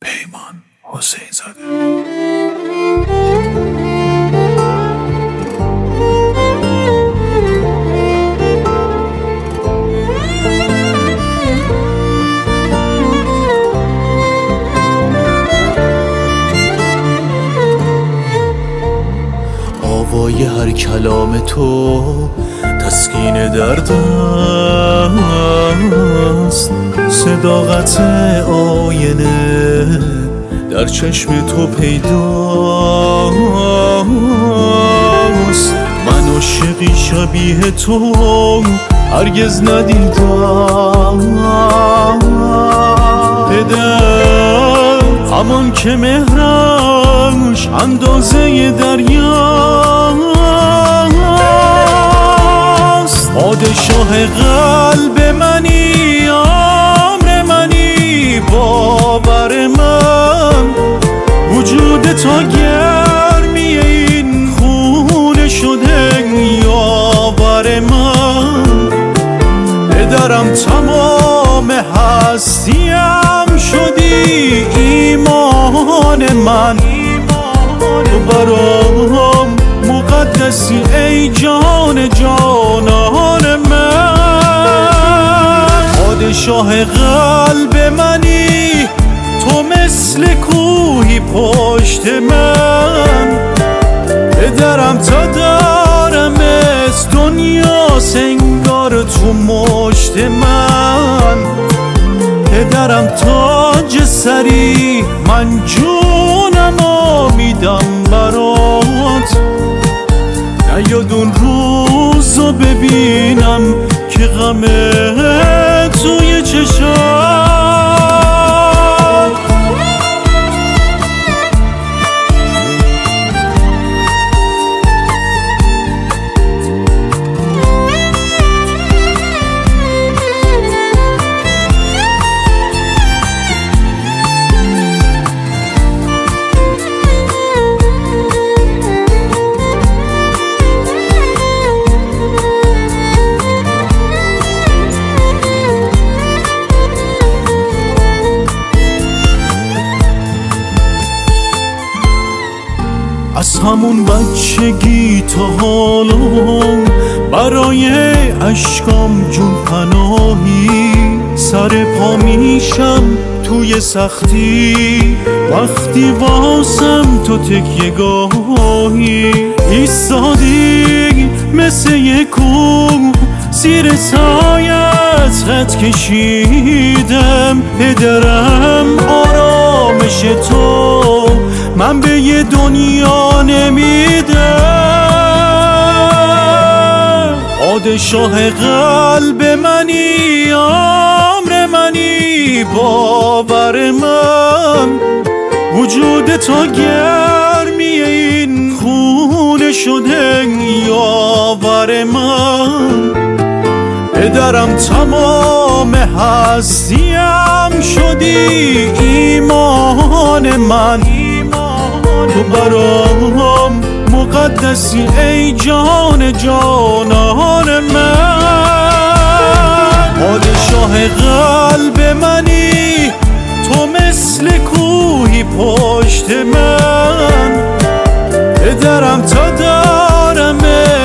پیمان حسین زاده. آوای هر کلام تو تسکین درد است، صداقت آینه در چشم تو پیداست. من عاشقی شبیه تو هرگز ندیدم، پدر همان که مهرش اندازه دریاست. پادشاه قلب منی، امر منی، باور من، وجود تا گرمی این خونه شده یاور من. پدرم تمام هستیم شدی، ایمان من، تو برام مقدسی ای جان جانان من. پادشاه قلب منی، تو مثل کوهی پشت من. پدرم تا دارم از دنیا سنگار تو مشت من. پدرم تاج سری، من جونمو میدم برات. نیاد اون روزو ببینم که غمه توی چشام. از همون بچگی تا حالا برای اشکام جون پناهی. سر پا میشم توی سختی، وقتی واسم تو تکیه گاهی. ایستادی مثل یک کوه، زیر سایت خط کشیدم. پدرم آرامش تو من به یه دنیا نمیدم. پادشاه قلب منی، امر منی، باور من، وجود تا گرمی این خونه شده یاور من. پدرم تمام هستیم شدی، ایمان من، تو برام مقدسی ای جان جانان من. پادشاه قلب منی، تو مثل کوهی پشت من. پدرم تا